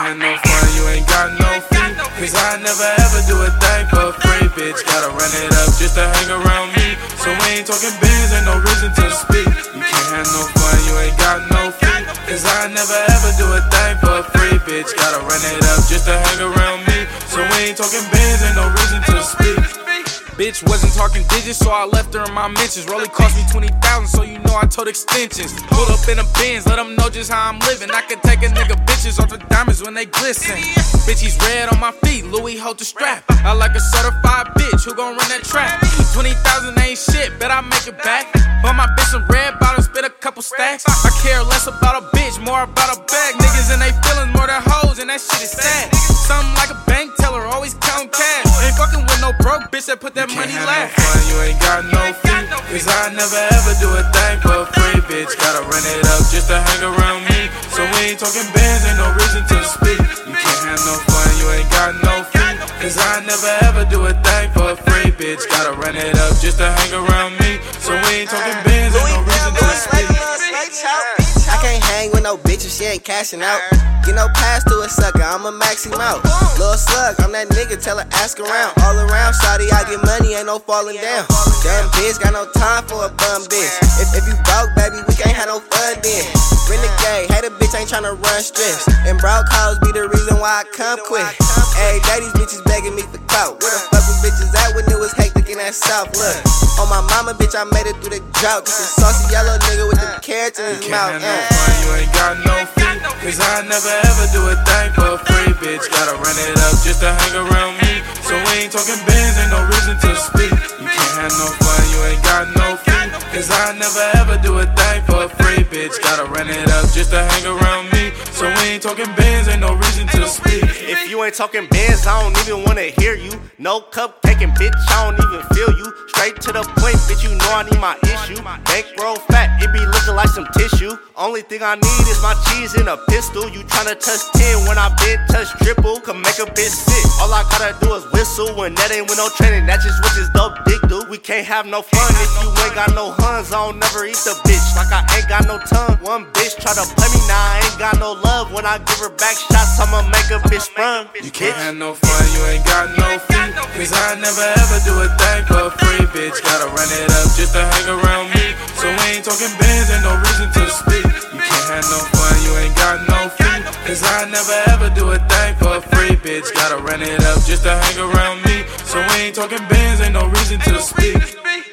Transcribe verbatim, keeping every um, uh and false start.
have no fun, you ain't got no feet. Cause I never ever do a thing for free, bitch. Gotta run it up just to hang around me. So we ain't talking bands, ain't no reason to speak. You can't have no fun, you ain't got no feet. Cause I never ever do a thing for free, bitch. Gotta run it up just to hang around me. So we ain't talking bands, ain't no reason to speak. Bitch wasn't talking digits, so I left her in my mentions. Rollie cost me twenty thousand, so you know I told extensions. Pull up in a Benz, let them know just how I'm living. I can take a nigga bitches off the diamonds when they glisten. Bitch, he's red on my feet, Louis hold the strap. I like a certified bitch, who gon' run that trap? twenty thousand ain't shit, bet I make it back. But my bitch some red bottles, spit a couple stacks. I care less about a bitch, more about a bag. Niggas and they feelings more than hoes, and that shit is sad. Something like a bank teller, always count cash. Ain't fucking with no broke bitch that put that you money can't last. have no fun, you ain't got no feet. Cause I never ever do a thing for free, bitch. Gotta run it up just to hang around me. So we ain't talking bands, ain't no reason to speak. You can't have no fun, you ain't got no feet. Cause I never ever do a thing for free, bitch. Gotta run it up just to hang around me. So we ain't talking bands, ain't no reason to speak. I can't hang with no bitch if she ain't cashing out. Get no pass to a sucker, I'ma max him out. Lil' slug, I'm that nigga, tell her ask around. All around, shawty, I get money, ain't no falling down. Dumb bitch, got no time for a bum bitch. If, if you broke, baby, we can't have no fun then. Renegade, hate a bitch, ain't tryna run stress. And broke hoes be the reason why I come quick. Ayy, daddy's bitches begging me for clout. Where the fuck was bitches at when it was hectic in that south? Look, on my mama, bitch, I made it through the drought. Just a saucy yellow nigga with the carrots in his You mouth. can't have no fun, you ain't got no feet. Cause I never ever do a thing for free, bitch. Gotta run it up just to hang around me. So we ain't talking bands, ain't no reason to speak. You can't have no fun, you ain't got no feet. Cause I never ever do a thing for free, bitch. Gotta run it up just to hang around me. So we ain't talking bands, ain't no reason to speak. If you ain't talking bands, I don't even wanna hear you. No cupcaking, bitch, I don't even feel you. Straight to the point, bitch, you know I need my issue. Bankroll fat, it be looking like some tissue. Only thing I need is my cheese and a pistol. You tryna touch ten when I been touch triple. Can make a bitch sick. All I gotta do is whistle when that ain't with no training. That's just what this dope dick do. We can't have no fun if you ain't got no huns. I don't never eat the bitch like I ain't got no tongue. One bitch try to play me, now I ain't got no love. When I give her back shots, I'ma make a bitch sprung. You can't have no fun, you ain't got no feet. Cause I never ever do a thing for free, bitch. Gotta run it up just to hang around me. So we ain't talking bands, ain't no reason to speak. You can't have no fun, you ain't got no feet. Cause I never ever do a thing for free, bitch. Gotta run it up just to hang around me. So we ain't talking bands, ain't no reason to speak.